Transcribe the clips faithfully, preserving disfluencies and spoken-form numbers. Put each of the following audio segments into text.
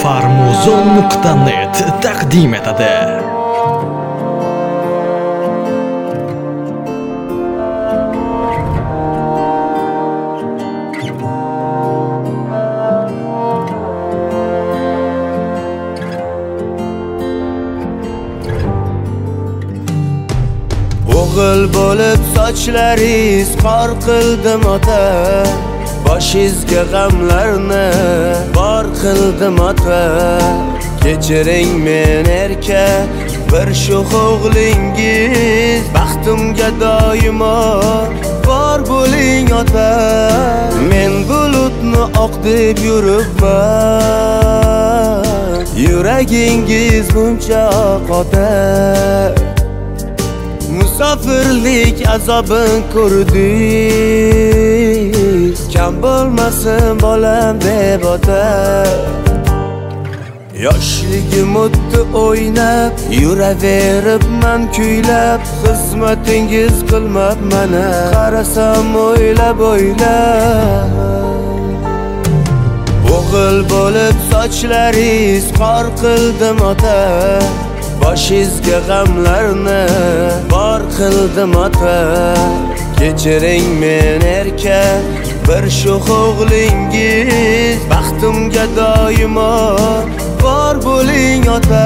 farmuzon nuqta net taqdim etadi. O'g'il bo'lib sochlariz qor qildim ota, boshingizga g'amlarni bor qildim ota. Kechiring men erka bir sho'x o'g'lingiz, baxtimga doimo bor bo'ling ota. Men bulutni oq deb yuribman, yuragingiz buncha ota. Musofirlik azobin ko'rdik, kam bo'lmasin bolam deb ota. Yoshligim o'tdi o'ynab, yuraveribman kuylab, xizmatingiz qilmab mana qarasam o'ylab o'ylab. O'g'il bo'lib sochlariz qor qildim ota, boshingizga g'amlarni bor qildim ota. Kechiring men erka bir sho'x o'g'lingiz, baxtimga doimo bor bo'ling ota.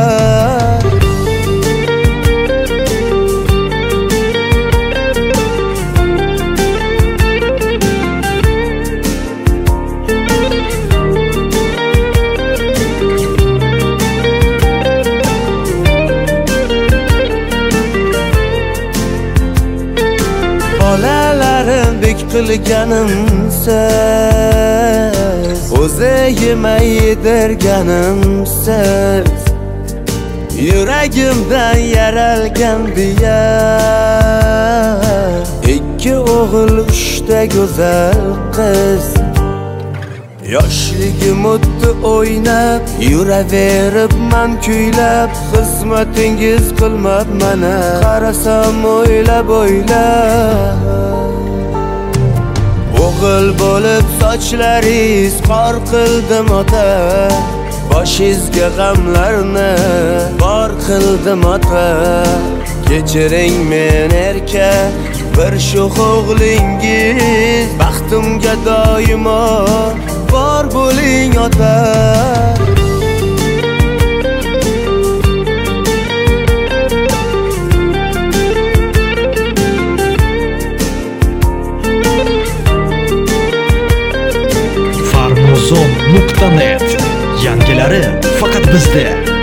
Bolalarim bek qilganimsiz, o'zi yemay yedirganimsiz. Yuragimdan yaralgan biya, ikki o'g'il uchta go'zal qiz. Yoshligim o'tdi o'ynab, yuraveribman kuylab, xizmatingiz qilmab mana qarasam o'ylab o'ylab. O'g'il bo'lib sochlariz qor qildim ota, boshingizga g'amlarni bor qildim ota. Kechiring men erka bir sho'x o'g'lingiz, baxtimga doimo bor bo'ling ota. farmuzon nuqta net yangilari faqat bizda.